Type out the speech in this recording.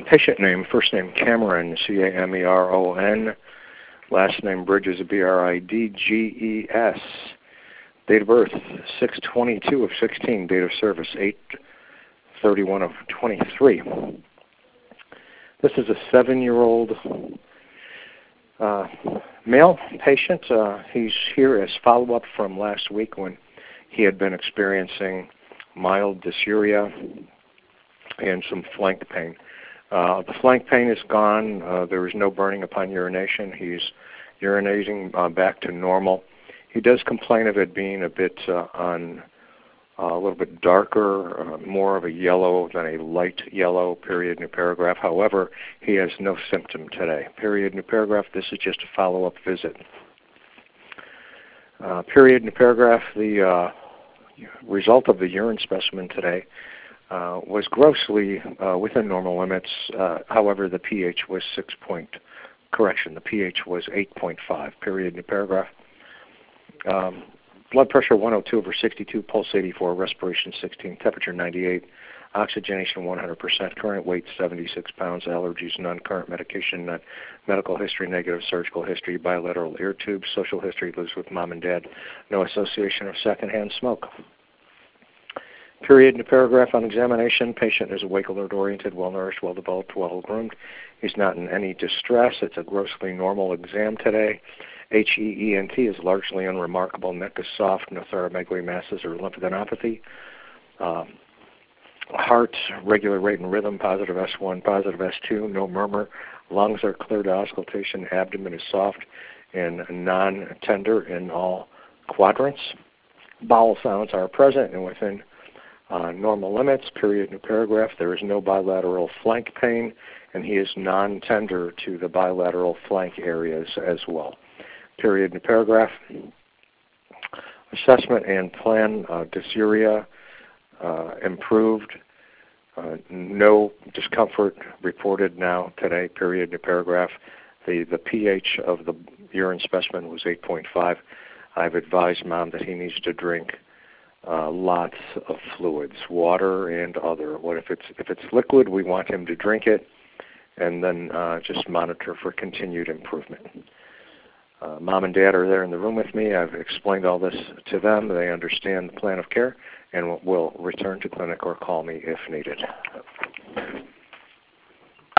Patient name, first name Cameron, Cameron. Last name Bridges, Bridges. Date of birth, 6/22 of 16. Date of service, 8/31 of 23. This is a 7-year-old male patient. He's here as follow-up from last week when he had been experiencing mild dysuria and some flank pain. The flank pain is gone. There is no burning upon urination. He's urinating back to normal. He does complain of it being a bit a little bit darker, more of a yellow than a light yellow, period, new paragraph. However, he has no symptom today. Period, new paragraph. This is just a follow-up visit. Period, new paragraph. The result of the urine specimen today was grossly within normal limits. However, the pH was the pH was 8.5. Period, new paragraph. Blood pressure 102/62, pulse 84, respiration 16, temperature 98, oxygenation 100%, current weight 76 pounds, allergies none, current medication none, medical history negative, surgical history, bilateral ear tubes, social history, lives with mom and dad, no association of secondhand smoke. Period in the paragraph. On examination, patient is awake, alert-oriented, well-nourished, well-developed, well-groomed. He's not in any distress. It's a grossly normal exam today. HEENT is largely unremarkable. Neck is soft, no thoramegaly masses or lymphadenopathy. Heart, regular rate and rhythm, positive S1, positive S2, no murmur. Lungs are clear to auscultation. Abdomen is soft and non-tender in all quadrants. Bowel sounds are present and within normal limits. Period, new paragraph. There is no bilateral flank pain, and he is non-tender to the bilateral flank areas as well. Period, new paragraph. Assessment and plan, dysuria improved. No discomfort reported now today. Period, new paragraph. The pH of the urine specimen was 8.5. I've advised Mom that he needs to drink lots of fluids, water and other. If it's liquid, we want him to drink it, and then just monitor for continued improvement. Mom and Dad are there in the room with me. I've explained all this to them. They understand the plan of care and will return to clinic or call me if needed.